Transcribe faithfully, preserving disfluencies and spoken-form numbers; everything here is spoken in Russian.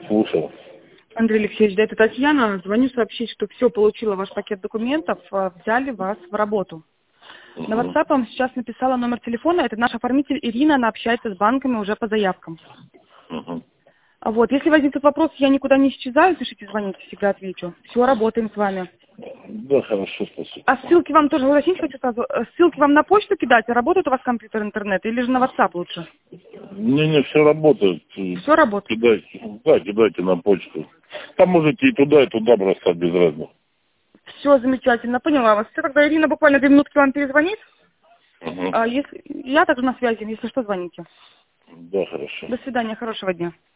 Слушал. Андрей Алексеевич, да, это Татьяна. Звоню сообщить, что все, получила ваш пакет документов, а, взяли вас в работу. Угу. На WhatsApp вам сейчас написала номер телефона. Это наш оформитель Ирина, она общается с банками уже по заявкам. Угу. А вот, если возникнут вопросы, я никуда не исчезаю, пишите, звоните, всегда отвечу. Все, работаем с вами. Да, хорошо, спасибо. А ссылки вам тоже уточнить хочу сразу. Э, Ссылки вам на почту кидать? Работает у вас компьютер, интернет? Или же на WhatsApp лучше? Не-не, все работает. Все работает? Кидайте, да, кидайте на почту. Там можете и туда, и туда бросать без разницы. Все замечательно, поняла вас. Все, тогда Ирина буквально две минутки вам перезвонит. Угу. А если я также на связи, если что, звоните. Да, хорошо. До свидания, хорошего дня.